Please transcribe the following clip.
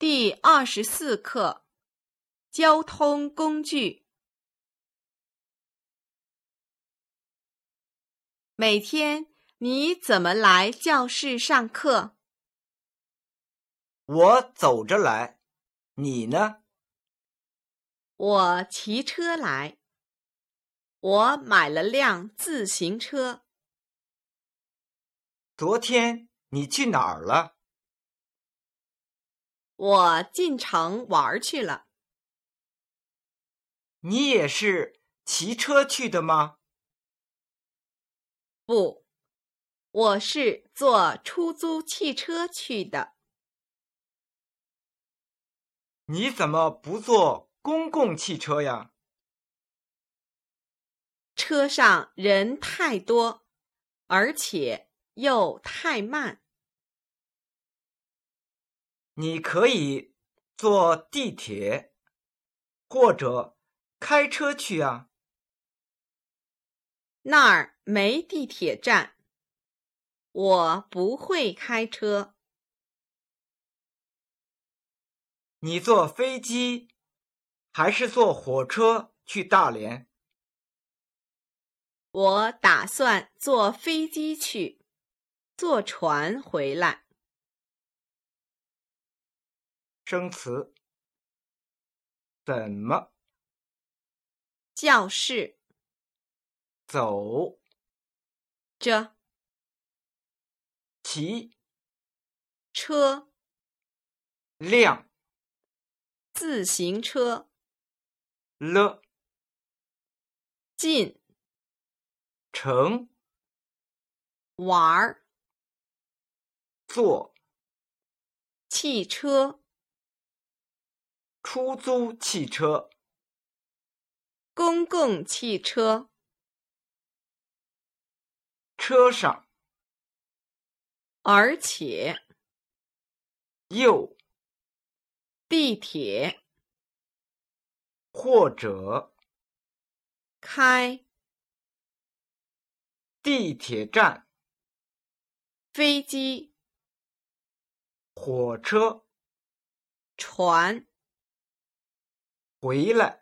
第24课：交通工具。每天你怎么来教室上课？ 我走着来，你呢？ 我骑车来。我买了辆自行车。 昨天你去哪儿了？ 我进城玩去了。 你也是骑车去的吗？ 不，我是坐出租汽车去的。 你怎么不坐公共汽车呀？ 车上人太多，而且又太慢。 你可以坐地铁，或者开车去啊。 那儿没地铁站，我不会开车。 你坐飞机还是坐火车去大连？ 我打算坐飞机去，坐船回来。 生词：怎么？ 教室。 走。 着。 骑。 车。 辆。 自行车。 了。 进。 乘。 玩儿。 坐。 汽车。 出租汽车。 公共汽车。 车上。 而且。 又。 地铁。 或者。 开。 地铁站。 飞机。 火车。 船。 回来。